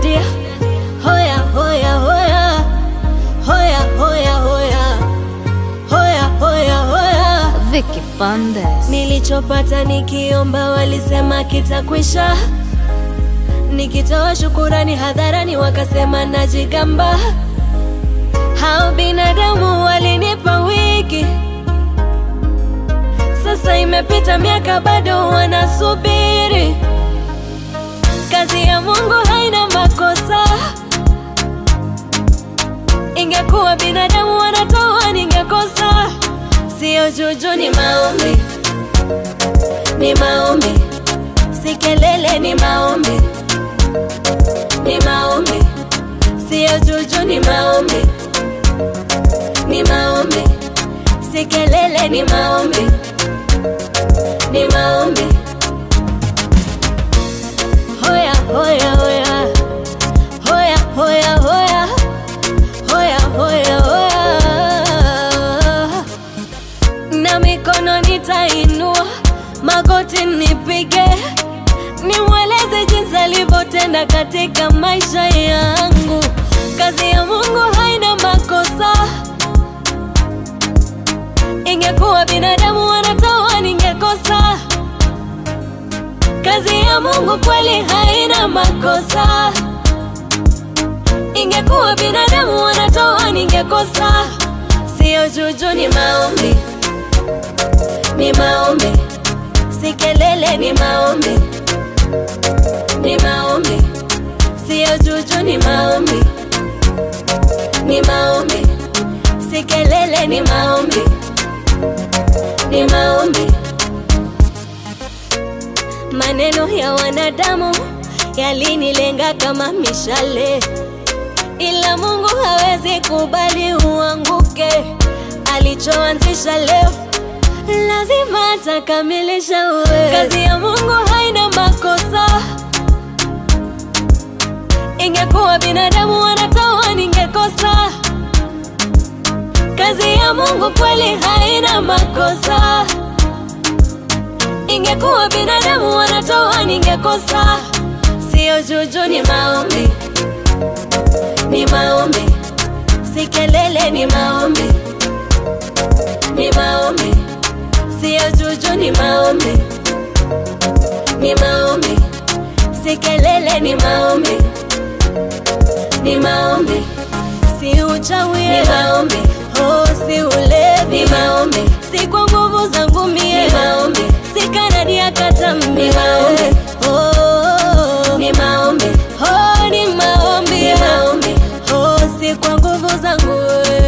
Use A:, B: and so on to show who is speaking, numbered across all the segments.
A: dia. Hoya, hoya, hoya. Hoya, hoya, hoya. Hoya, hoya, hoya.
B: Vicky Bandes.
A: Nilichopata nikiomba walisema kitakwisha. Nikitoa shukurani hadharani wakasema najigamba. Hao binadamu walinipa wiki. Sasa imepita miaka bado wanasubiri. Kazi ya Mungu haina makosa. Ingekuwa binadamu wanatoa ningekosa. Sio juju ni maombi. Ni maombi. Si kelele ni maombi. Ni maombi. Sio juju ni maombi. Ni maombi. Si kelele ni maombi. Ni maombi. Hoya, hoya, hoya. Hoya, hoya, hoya. Hoya, hoya, hoya. Na mikono nitainua, magoti nipige, nimweleze jinsi alivyotenda katika maisha yangu. Kazi ya Mungu haina makosa. Ingekuwa binadamu wanatoa ningekosa. Kazi ya Mungu kweli haina makosa. Ingekuwa binadamu wanatoa ningekosa. Sio juju ni maombi. Ni maombi. Si kelele ni maombi. Ni maombi. Sio juju ni maombi. Ni maombi. Si kelele ni maombi. Ni maombi. Maneno ya wanadamu yalinilenga kama mishale, ila Mungu hawezi kubali uanguke. Alichoanzisha leo lazima atakamilisha wewe. Kazi ya Mungu haina makosa. Ingekuwa binadamu wanatoa ningekosa. Kazi ya Mungu kweli haina makosa. Ingekuwa binadamu wanatoa ningekosa. Sio juju ni maombi. Ni maombi. Si kelele ni maombi. Ni maombi. Sio juju ni maombi. Ni maombi. Si kelele ni maombi. Ni maombi. Si uchawi ni maombi. Oh, si ulevi ni maombi. Si kwa nguvu zangu mie ni maombi. Si kanadi ya katambi ni maombi. Oh, ni maombi. Oh, ni maombi. Ni maombi. Oh, si kwa nguvu zangu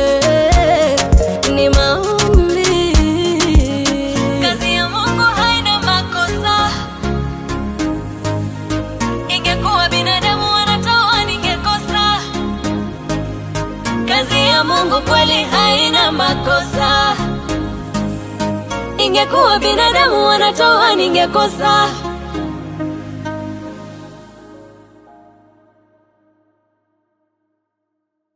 A: ni maombi. Kazi ya Mungu haina makosa. Ingekuwa binadamu wanatoa ningekosa. Kazi ya Mungu kweli haina makosa. Ingekuwa binadamu wanatoa ningekosa.